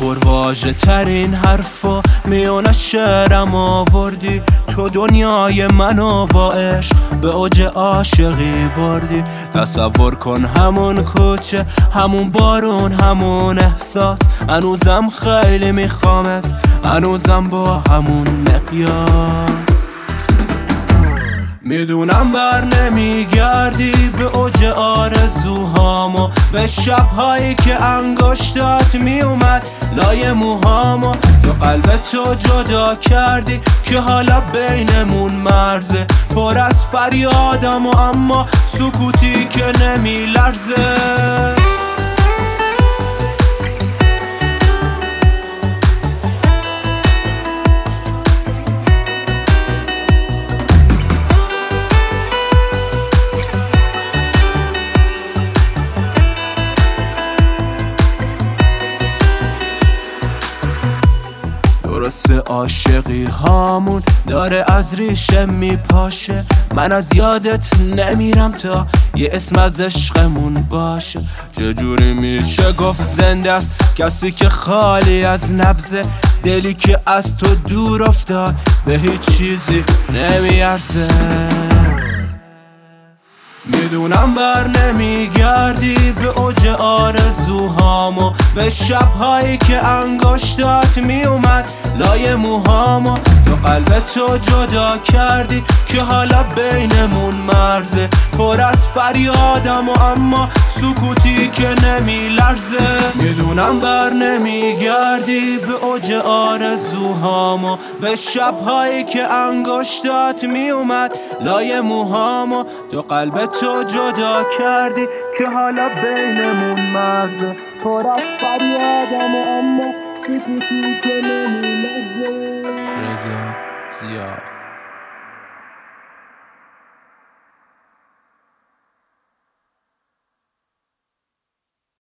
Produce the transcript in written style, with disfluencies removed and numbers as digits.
پرواژه ترین حرفا میون شعرم آوردی. تو دنیای منو با عشق به اوج عاشقی بردی. تصور کن همون کوچه، همون بارون، همون احساس. هنوزم خیلی میخوامت، هنوزم با همون مقیاس. میدونم بر نمیگردی به اوج آرزوهامو، به شبهایی که انگشتات میومد لای موهامو. تو قلب تو جدا کردی که حالا بینمون مرزه، پر از فریادم و اما سکوتی که نمیلرزه. درسته عاشقی هامون داره از ریشه میپاشه. من از یادت نمیرم تا یه اسم از عشقمون باشه. چجوری میشه گفت زنده است کسی که خالی از نبضه؟ دلی که از تو دور افتاد به هیچ چیزی نمیارزه. میدونم بر نمیگردی به اوج آرزوهامو، به شبهایی که انگشتات میومد لای موهامو. تو قلب تو جدا کردی که حالا بینمون مرزه، پر از فریادم و اما سکوتی که نمیلرزه. میدونم بر نمیگردی به اوج آرزوهامو، به شبهایی که انگشتات میومد لای موهامو. تو قلب تو جدا کردی که حالا بینمون مرزه، پر از فریادم و اما سکوتی که نمیلرزه. رضا زیاد